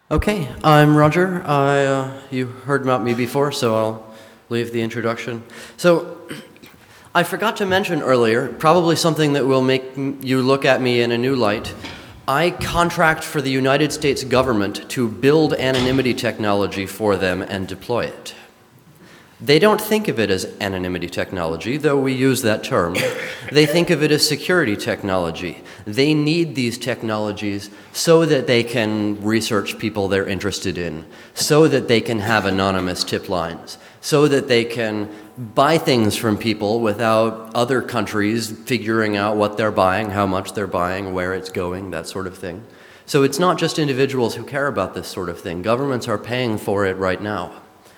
Okay, I'm Roger. You heard about me before, so I'll leave the introduction. So, I forgot to mention earlier, probably something that will make you look at me in a new light. I contract for the United States government to build anonymity technology for them and deploy it. They don't think of it as anonymity technology, though we use that term. They think of it as security technology. They need these technologies so that they can research people they're interested in, so that they can have anonymous tip lines, so that they can buy things from people without other countries figuring out what they're buying, how much they're buying, where it's going, that sort of thing. So it's not just individuals who care about this sort of thing. Governments are paying for it right now.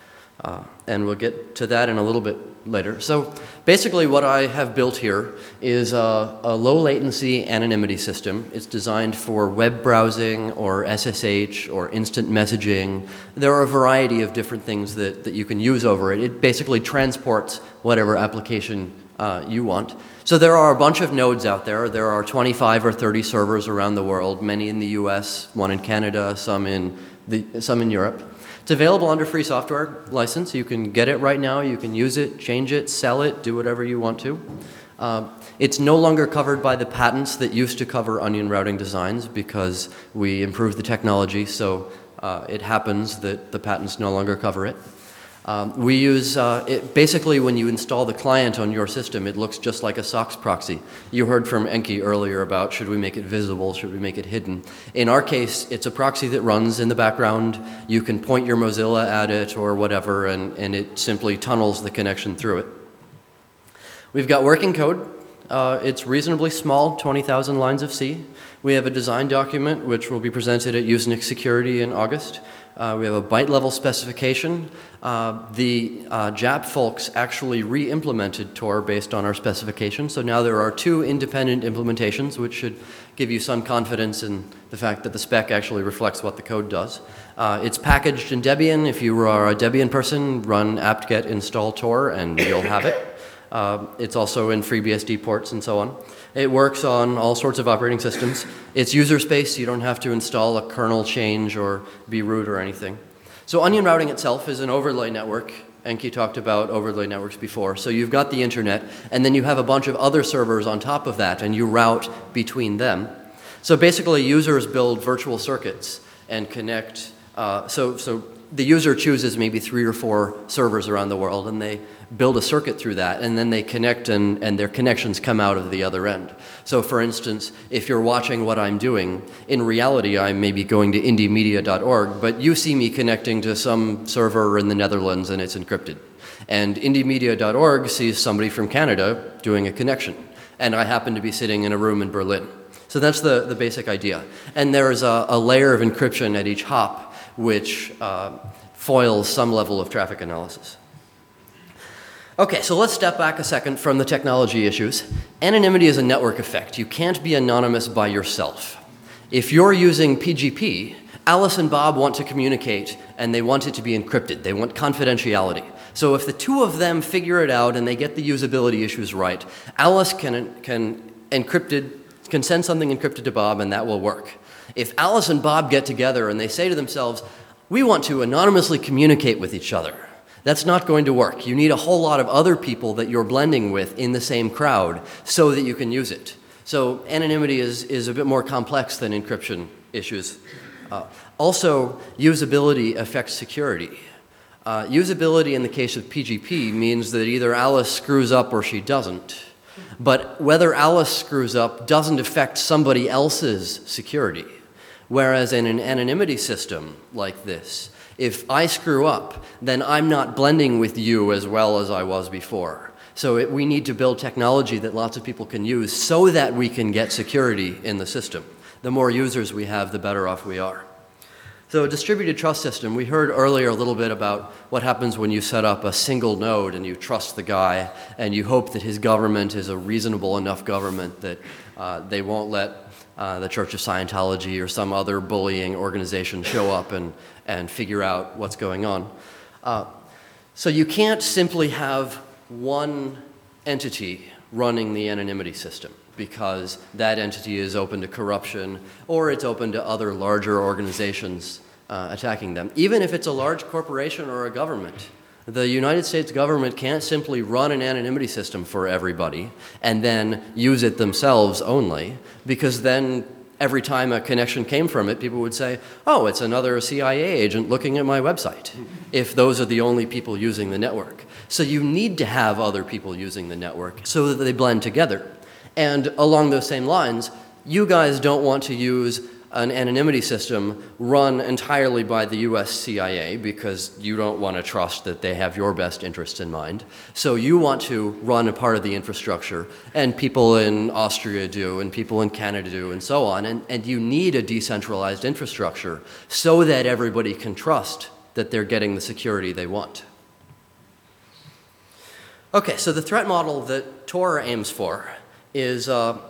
And we'll get to that in a little bit later. So basically what I have built here is a low latency anonymity system. It's designed for web browsing or SSH or instant messaging. There are a variety of different things that you can use over it. It basically transports whatever application you want. So there are a bunch of nodes out there. There are 25 or 30 servers around the world, many in the US, one in Canada, some in Europe. It's available under free software license. You can get it right now. You can use it, change it, sell it, do whatever you want to. It's no longer covered by the patents that used to cover onion routing designs because we improved the technology, so it happens that the patents no longer cover it. We use, basically when you install the client on your system, it looks just like a SOX proxy. You heard from Enki earlier about should we make it visible, should we make it hidden. In our case, it's a proxy that runs in the background. You can point your Mozilla at it or whatever, and it simply tunnels the connection through it. We've got working code. It's reasonably small, 20,000 lines of C. We have a design document which will be presented at Usenix Security in August. We have a byte-level specification. The JAP folks actually re-implemented Tor based on our specification, so now there are 2 independent implementations, which should give you some confidence in the fact that the spec actually reflects what the code does. It's packaged in Debian. If you are a Debian person, run apt-get install Tor and you'll have it. It's also in FreeBSD ports and so on. It works on all sorts of operating systems. It's user space, so you don't have to install a kernel change or be root or anything. So onion routing itself is an overlay network. Enki talked about overlay networks before. So you've got the internet, and then you have a bunch of other servers on top of that, and you route between them. So basically, users build virtual circuits and connect. So the user chooses maybe 3 or 4 servers around the world, and they build a circuit through that, and then they connect, and their connections come out of the other end. So for instance, if you're watching what I'm doing, in reality I'm maybe going to indiemedia.org, but you see me connecting to some server in the Netherlands and it's encrypted. And indiemedia.org sees somebody from Canada doing a connection, and I happen to be sitting in a room in Berlin. So that's the basic idea. And there is a layer of encryption at each hop, which foils some level of traffic analysis. Okay, so let's step back a second from the technology issues. Anonymity is a network effect. You can't be anonymous by yourself. If you're using PGP, Alice and Bob want to communicate, and they want it to be encrypted. They want confidentiality. So if the 2 of them figure it out and they get the usability issues right, Alice can send something encrypted to Bob, and that will work. If Alice and Bob get together and they say to themselves, we want to anonymously communicate with each other, that's not going to work. You need a whole lot of other people that you're blending with in the same crowd so that you can use it. So anonymity is a bit more complex than encryption issues. Also, usability affects security. Usability in the case of PGP means that either Alice screws up or she doesn't. But whether Alice screws up doesn't affect somebody else's security. Whereas in an anonymity system like this, if I screw up, then I'm not blending with you as well as I was before. So we need to build technology that lots of people can use so that we can get security in the system. The more users we have, the better off we are. So a distributed trust system, we heard earlier a little bit about what happens when you set up a single node and you trust the guy and you hope that his government is a reasonable enough government that they won't let the Church of Scientology or some other bullying organization show up and figure out what's going on. So you can't simply have one entity running the anonymity system because that entity is open to corruption or it's open to other larger organizations attacking them. Even if it's a large corporation or a government, the United States government can't simply run an anonymity system for everybody and then use it themselves only, because then every time a connection came from it, people would say, oh, it's another CIA agent looking at my website, if those are the only people using the network. So you need to have other people using the network so that they blend together. And along those same lines, you guys don't want to use an anonymity system run entirely by the US CIA because you don't want to trust that they have your best interests in mind. So you want to run a part of the infrastructure, and people in Austria do, and people in Canada do, and so on. And you need a decentralized infrastructure so that everybody can trust that they're getting the security they want. Okay, so the threat model that Tor aims for is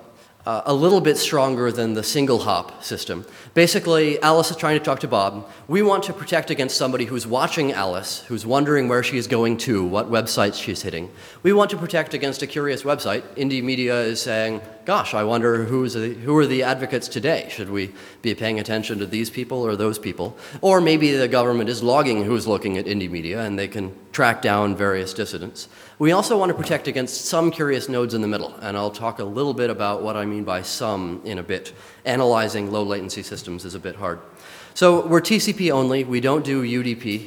a little bit stronger than the single hop system. Basically, Alice is trying to talk to Bob. We want to protect against somebody who's watching Alice, who's wondering where she is going to, what websites she's hitting. We want to protect against a curious website. Indie Media is saying, gosh, I wonder who are the advocates today? Should we be paying attention to these people or those people? Or maybe the government is logging who's looking at Indie Media and they can track down various dissidents. We also want to protect against some curious nodes in the middle, and I'll talk a little bit about what I mean by some in a bit. Analyzing low latency systems is a bit hard. So we're TCP only. We don't do UDP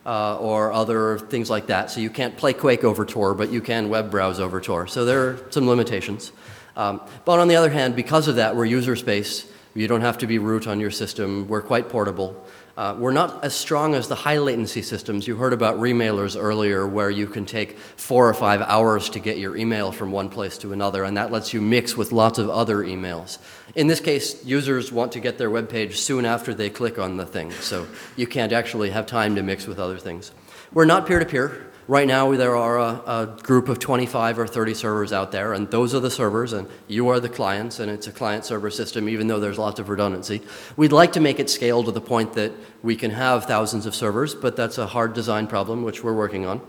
or other things like that. So you can't play Quake over Tor, but you can web browse over Tor. So there are some limitations. But on the other hand, because of that, we're user space. You don't have to be root on your system. We're quite portable. We're not as strong as the high latency systems. You heard about remailers earlier, where you can take 4 or 5 hours to get your email from one place to another, and that lets you mix with lots of other emails. In this case, users want to get their web page soon after they click on the thing, so you can't actually have time to mix with other things. We're not peer-to-peer. Right now, there are a group of 25 or 30 servers out there, and those are the servers, and you are the clients, and it's a client-server system, even though there's lots of redundancy. We'd like to make it scale to the point that we can have thousands of servers, but that's a hard design problem, which we're working on.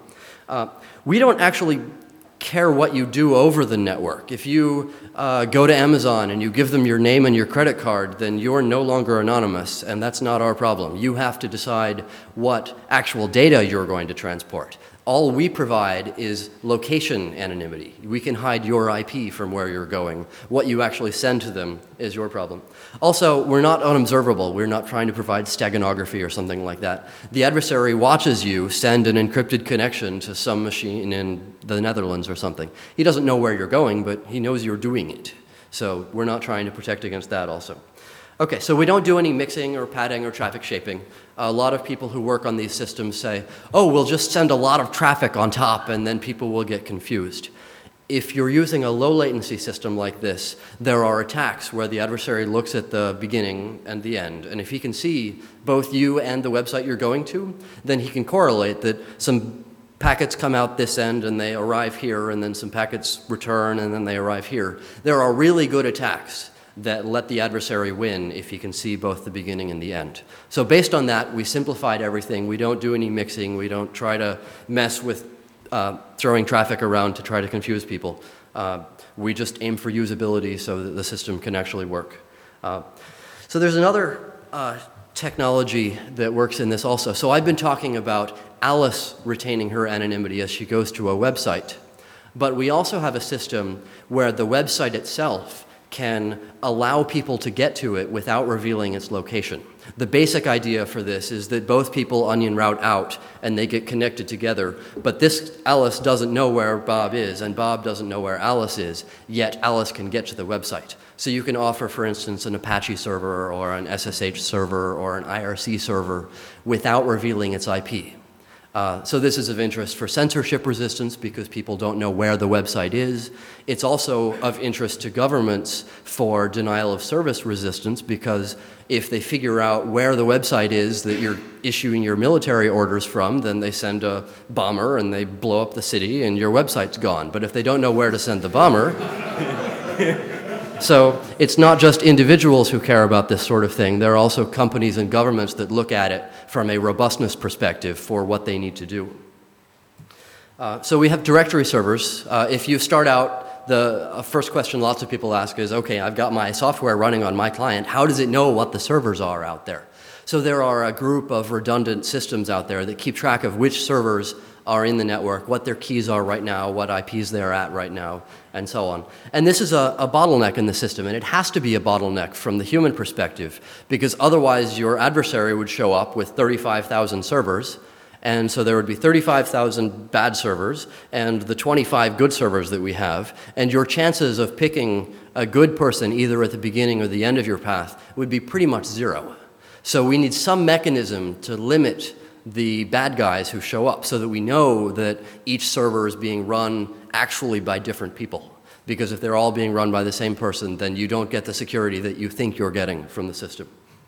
We don't actually care what you do over the network. If you go to Amazon and you give them your name and your credit card, then you're no longer anonymous, and that's not our problem. You have to decide what actual data you're going to transport. All we provide is location anonymity. We can hide your IP from where you're going. What you actually send to them is your problem. Also, we're not unobservable. We're not trying to provide steganography or something like that. The adversary watches you send an encrypted connection to some machine in the Netherlands or something. He doesn't know where you're going, but he knows you're doing it. So we're not trying to protect against that also. Okay, so we don't do any mixing or padding or traffic shaping. A lot of people who work on these systems say, oh, we'll just send a lot of traffic on top and then people will get confused. If you're using a low latency system like this, there are attacks where the adversary looks at the beginning and the end, and if he can see both you and the website you're going to, then he can correlate that some packets come out this end and they arrive here, and then some packets return and then they arrive here. There are really good attacks that let the adversary win if he can see both the beginning and the end. So based on that, we simplified everything. We don't do any mixing. We don't try to mess with throwing traffic around to try to confuse people. We just aim for usability so that the system can actually work. So there's another technology that works in this also. So I've been talking about Alice retaining her anonymity as she goes to a website. But we also have a system where the website itself can allow people to get to it without revealing its location. The basic idea for this is that both people onion route out and they get connected together, but this Alice doesn't know where Bob is and Bob doesn't know where Alice is, yet Alice can get to the website. So you can offer, for instance, an Apache server or an SSH server or an IRC server without revealing its IP. So this is of interest for censorship resistance because people don't know where the website is. It's also of interest to governments for denial of service resistance because if they figure out where the website is that you're issuing your military orders from, then they send a bomber and they blow up the city and your website's gone. But if they don't know where to send the bomber... So it's not just individuals who care about this sort of thing. There are also companies and governments that look at it from a robustness perspective for what they need to do. So we have directory servers. If you start out, the first question lots of people ask is, okay, I've got my software running on my client. How does it know what the servers are out there? So there are a group of redundant systems out there that keep track of which servers are in the network, what their keys are right now, what IPs they're at right now, and so on. And this is a bottleneck in the system, and it has to be a bottleneck from the human perspective, because otherwise your adversary would show up with 35,000 servers, and so there would be 35,000 bad servers and the 25 good servers that we have, and your chances of picking a good person either at the beginning or the end of your path would be pretty much zero. So we need some mechanism to limit the bad guys who show up so that we know that each server is being run actually by different people. Because if they're all being run by the same person, then you don't get the security that you think you're getting from the system.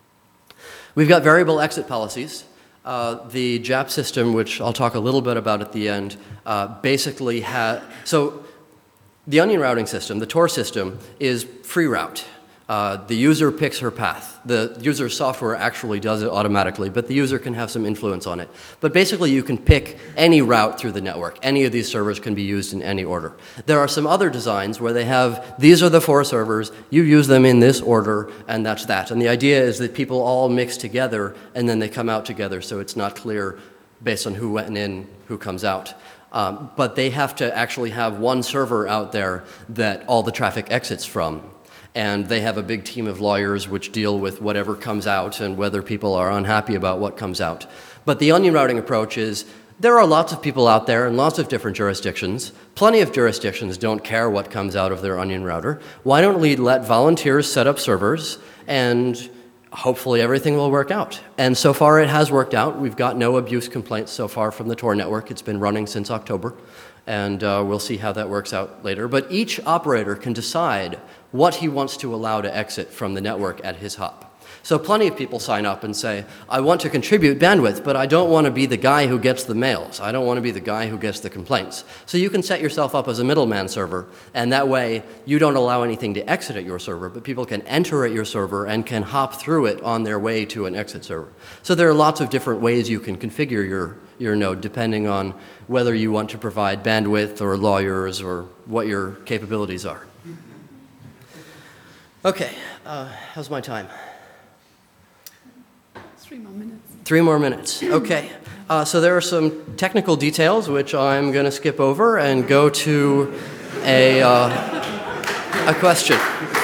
We've got variable exit policies. The JAP system, which I'll talk a little bit about at the end, basically so the onion routing system, the Tor system, is free route. The user picks her path. The user's software actually does it automatically, but the user can have some influence on it. But basically, you can pick any route through the network. Any of these servers can be used in any order. There are some other designs where they have, these are the 4 servers, you use them in this order, and that's that. And the idea is that people all mix together, and then they come out together, so it's not clear based on who went in, who comes out. But they have to actually have one server out there that all the traffic exits from. And they have a big team of lawyers which deal with whatever comes out and whether people are unhappy about what comes out. But the onion routing approach is there are lots of people out there in lots of different jurisdictions. Plenty of jurisdictions don't care what comes out of their onion router. Why don't we let volunteers set up servers and hopefully everything will work out. And so far it has worked out. We've got no abuse complaints so far from the Tor network. It's been running since October. And we'll see how that works out later. But each operator can decide what he wants to allow to exit from the network at his hop. So plenty of people sign up and say, I want to contribute bandwidth, but I don't want to be the guy who gets the mails. I don't want to be the guy who gets the complaints. So you can set yourself up as a middleman server, and that way you don't allow anything to exit at your server, but people can enter at your server and can hop through it on their way to an exit server. So there are lots of different ways you can configure your node depending on whether you want to provide bandwidth or lawyers or what your capabilities are. Okay, how's my time? 3 more minutes. 3 more minutes, okay. So there are some technical details which I'm going to skip over and go to a question.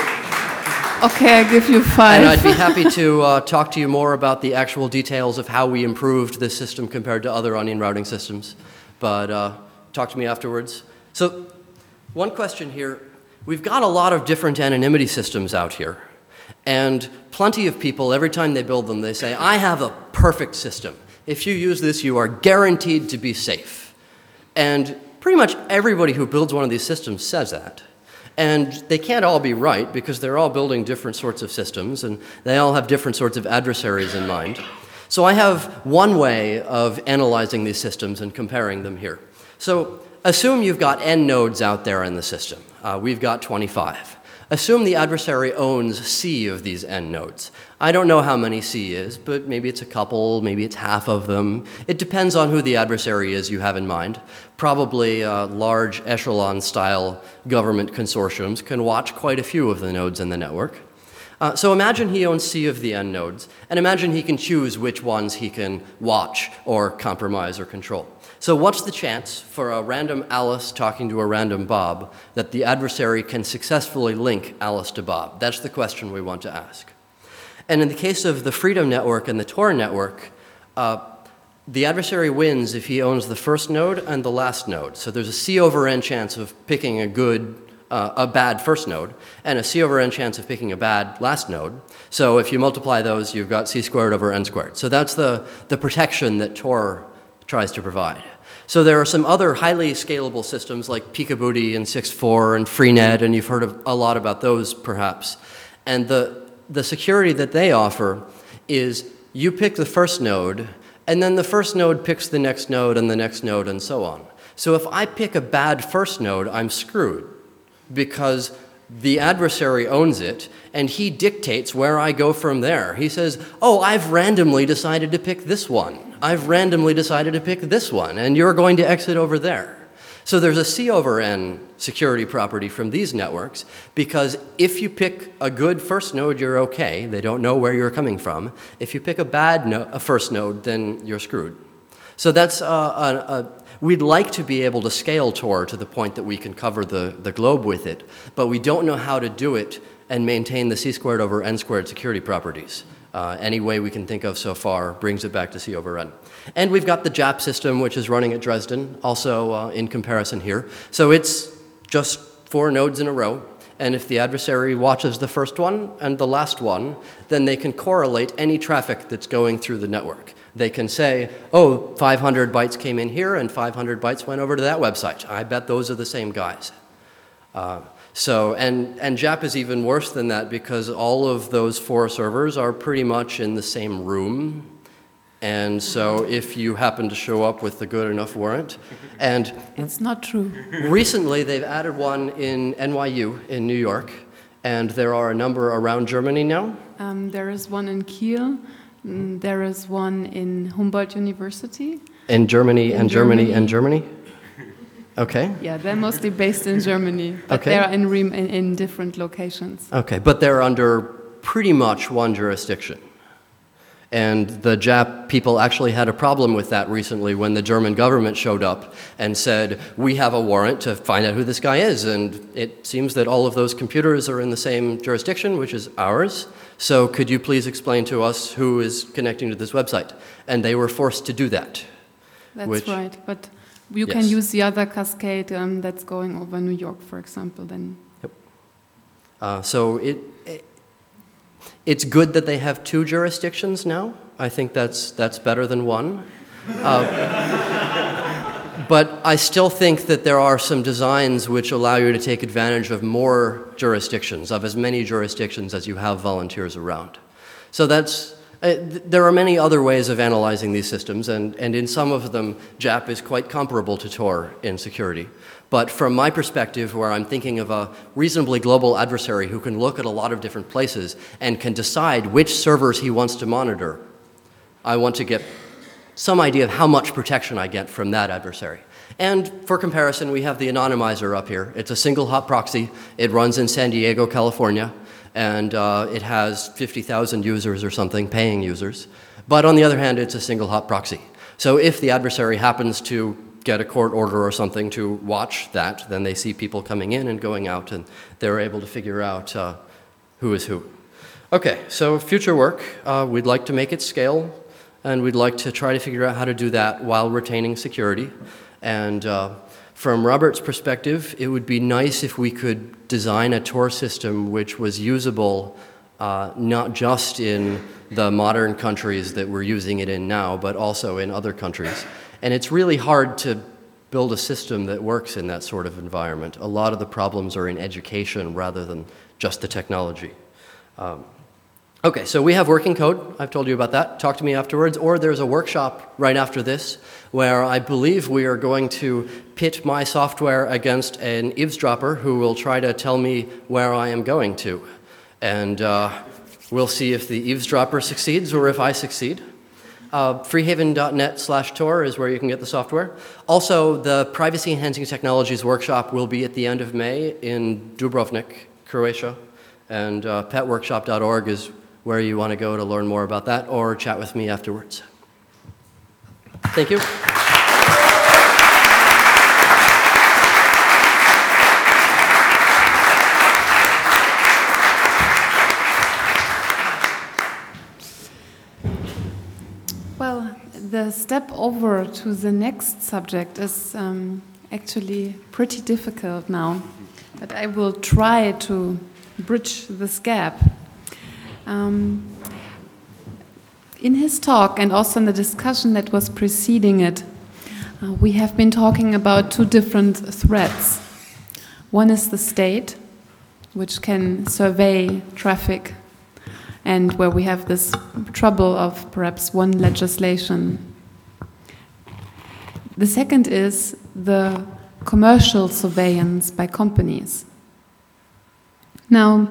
Okay, I give you 5. And I'd be happy to talk to you more about the actual details of how we improved this system compared to other onion routing systems. But talk to me afterwards. So one question here. We've got a lot of different anonymity systems out here. And plenty of people, every time they build them, they say, I have a perfect system. If you use this, you are guaranteed to be safe. And pretty much everybody who builds one of these systems says that. And they can't all be right because they're all building different sorts of systems and they all have different sorts of adversaries in mind. So I have one way of analyzing these systems and comparing them here. So assume you've got n nodes out there in the system. We've got 25. Assume the adversary owns C of these n nodes. I don't know how many C is, but maybe it's a couple, maybe it's half of them. It depends on who the adversary is you have in mind. Probably large echelon-style government consortiums can watch quite a few of the nodes in the network. So imagine he owns C of the n nodes, and imagine he can choose which ones he can watch or compromise or control. So what's the chance for a random Alice talking to a random Bob that the adversary can successfully link Alice to Bob? That's the question we want to ask. And in the case of the Freedom Network and the Tor network, the adversary wins if he owns the first node and the last node. So there's a C over n chance of picking a bad first node, and a C over n chance of picking a bad last node. So if you multiply those, you've got C squared over n squared. So that's the protection that Tor tries to provide. So there are some other highly scalable systems like PicoBooty and 6.4 and Freenet, and you've heard a lot about those perhaps. And the security that they offer is you pick the first node, and then the first node picks the next node and the next node and so on. So if I pick a bad first node, I'm screwed because the adversary owns it, and he dictates where I go from there. He says, oh, I've randomly decided to pick this one. I've randomly decided to pick this one, and you're going to exit over there. So there's a C over N security property from these networks, because if you pick a good first node, you're okay. They don't know where you're coming from. If you pick a bad first node, then you're screwed. So that's we'd like to be able to scale Tor to the point that we can cover the globe with it, but we don't know how to do it and maintain the C squared over N squared security properties. Any way we can think of so far brings it back to C over N. And we've got the JAP system, which is running at Dresden, also in comparison here. So it's just 4 nodes in a row, and if the adversary watches the first one and the last one, then they can correlate any traffic that's going through the network. They can say, oh, 500 bytes came in here and 500 bytes went over to that website. I bet those are the same guys. And JAP is even worse than that, because all of those 4 servers are pretty much in the same room. And so if you happen to show up with the good enough warrant, and It's not true. recently they've added one in NYU in New York, and there are a number around Germany now. There is one in Kiel. There is one in Humboldt University. In Germany and Germany and Germany? Okay. Yeah, they're mostly based in Germany, but Okay. they're in different locations. Okay, but they're under pretty much one jurisdiction. And the JAP people actually had a problem with that recently when the German government showed up and said, we have a warrant to find out who this guy is. And it seems that all of those computers are in the same jurisdiction, which is ours. So could you please explain to us who is connecting to this website? And they were forced to do that. That's right, but you can use the other cascade that's going over New York, for example, then. Yep. So it's good that they have 2 jurisdictions now. I think that's better than 1. But I still think that there are some designs which allow you to take advantage of more jurisdictions, of as many jurisdictions as you have volunteers around. So there are many other ways of analyzing these systems, and in some of them, JAP is quite comparable to Tor in security. But from my perspective, where I'm thinking of a reasonably global adversary who can look at a lot of different places and can decide which servers he wants to monitor, I want to get some idea of how much protection I get from that adversary. And for comparison, we have the anonymizer up here. It's a single hop proxy. It runs in San Diego, California, and it has 50,000 users or something, paying users. But on the other hand, it's a single hop proxy. So if the adversary happens to get a court order or something to watch that, then they see people coming in and going out, and they're able to figure out who is who. Okay, so future work, we'd like to make it scale, and we'd like to try to figure out how to do that while retaining security. And from Robert's perspective, it would be nice if we could design a Tor system which was usable not just in the modern countries that we're using it in now, but also in other countries. And it's really hard to build a system that works in that sort of environment. A lot of the problems are in education rather than just the technology. Okay, so we have working code. I've told you about that. Talk to me afterwards. Or there's a workshop right after this where I believe we are going to pit my software against an eavesdropper who will try to tell me where I am going to. And we'll see if the eavesdropper succeeds or if I succeed. Freehaven.net/Tor is where you can get the software. Also, the Privacy Enhancing Technologies workshop will be at the end of May in Dubrovnik, Croatia. And petworkshop.org is where you want to go to learn more about that or chat with me afterwards. Thank you. Well, the step over to the next subject is actually pretty difficult now, but I will try to bridge this gap. In his talk and also in the discussion that was preceding it, we have been talking about 2 different threats. One is the state, which can survey traffic, and where we have this trouble of perhaps one legislation. The second is the commercial surveillance by companies. Now,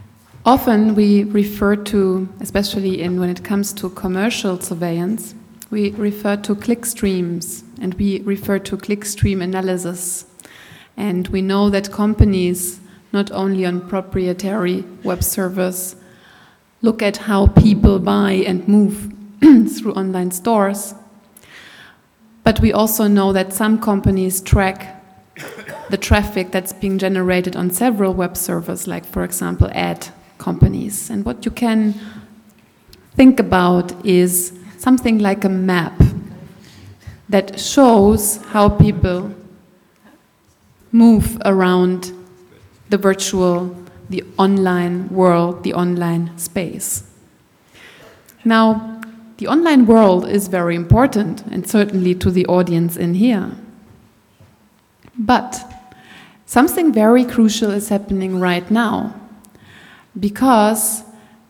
often we refer to, especially when it comes to commercial surveillance, we refer to clickstreams, and we refer to clickstream analysis. And we know that companies, not only on proprietary web servers, look at how people buy and move through online stores. But we also know that some companies track the traffic that's being generated on several web servers, like, for example, ad companies. And what you can think about is something like a map that shows how people move around the virtual, the online world, the online space. Now, the online world is very important, and certainly to the audience in here. But something very crucial is happening right now, because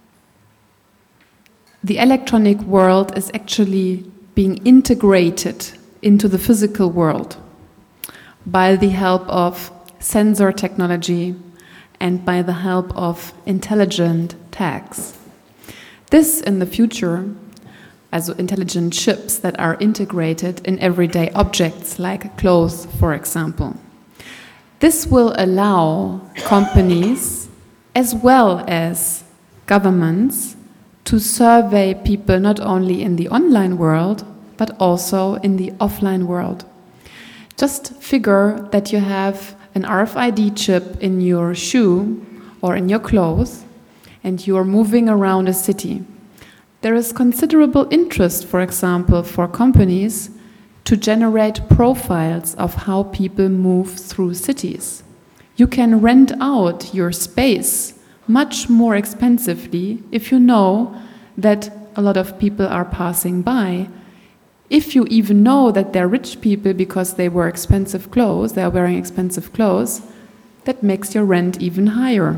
the electronic world is actually being integrated into the physical world by the help of sensor technology and by the help of intelligent tags. This, in the future, as intelligent chips that are integrated in everyday objects like clothes, for example. This will allow companies as well as governments to survey people not only in the online world but also in the offline world. Just figure that you have an RFID chip in your shoe or in your clothes and you are moving around a city. There is considerable interest, for example, for companies to generate profiles of how people move through cities. You can rent out your space much more expensively if you know that a lot of people are passing by. If you even know that they're rich people because they wear expensive clothes, they are wearing expensive clothes, that makes your rent even higher.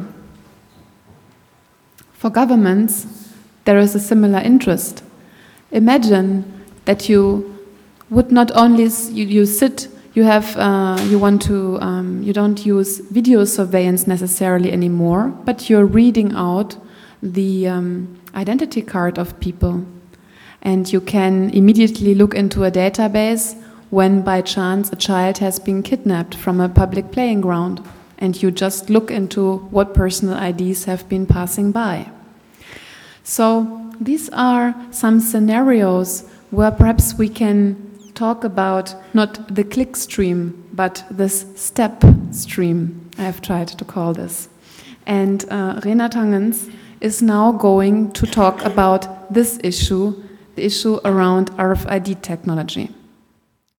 For governments, there is a similar interest. Imagine that you would not only you don't use video surveillance necessarily anymore, but you're reading out the identity card of people, and you can immediately look into a database when by chance a child has been kidnapped from a public playing ground, and you just look into what personal IDs have been passing by. So these are some scenarios where perhaps we can talk about not the click stream, but this step stream, I have tried to call this. And Renat Hangens is now going to talk about this issue, the issue around RFID technology.